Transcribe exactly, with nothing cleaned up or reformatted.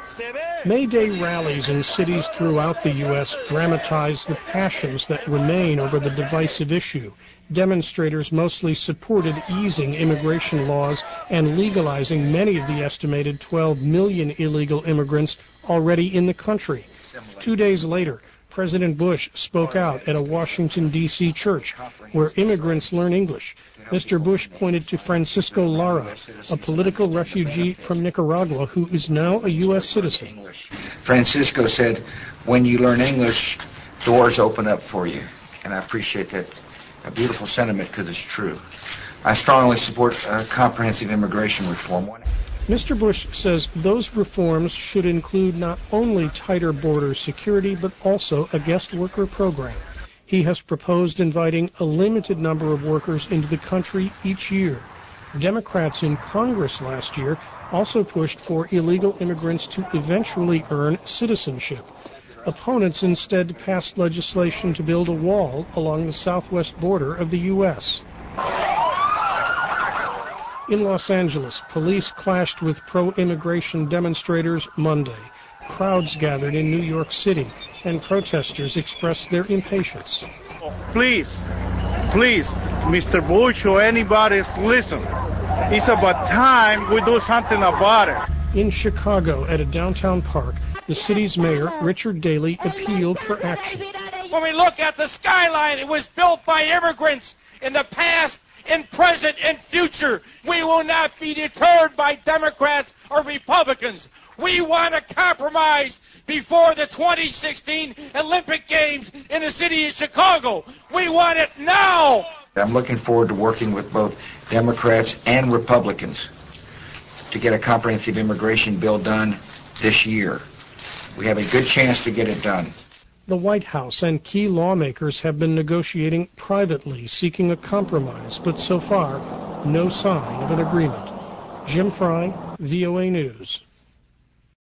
May Day rallies in cities throughout the U S dramatize the passions that remain over the divisive issue. Demonstrators mostly supported easing immigration laws and legalizing many of the estimated twelve million illegal immigrants already in the country. Two days later, President Bush spoke out at a Washington, D C church where immigrants learn English. Mister Bush pointed to Francisco Lara, a political refugee from Nicaragua who is now a U S citizen. Francisco said, when you learn English, doors open up for you. And I appreciate that. A beautiful sentiment because it's true. I strongly support uh, comprehensive immigration reform. Mister Bush says those reforms should include not only tighter border security, but also a guest worker program. He has proposed inviting a limited number of workers into the country each year. Democrats in Congress last year also pushed for illegal immigrants to eventually earn citizenship. Opponents instead passed legislation to build a wall along the southwest border of the U S In Los Angeles, police clashed with pro-immigration demonstrators Monday. Crowds gathered in New York City, and protesters expressed their impatience. Please, please, Mister Bush or anybody, listen. It's about time we do something about it. In Chicago, at a downtown park, the city's mayor, Richard Daley, appealed for action. When we look at the skyline, it was built by immigrants in the past, in present, and future. We will not be deterred by Democrats or Republicans. We want a compromise before the twenty sixteen Olympic Games in the city of Chicago. We want it now. I'm looking forward to working with both Democrats and Republicans to get a comprehensive immigration bill done this year. We have a good chance to get it done. The White House and key lawmakers have been negotiating privately, seeking a compromise, but so far, no sign of an agreement. Jim Fry, V O A News.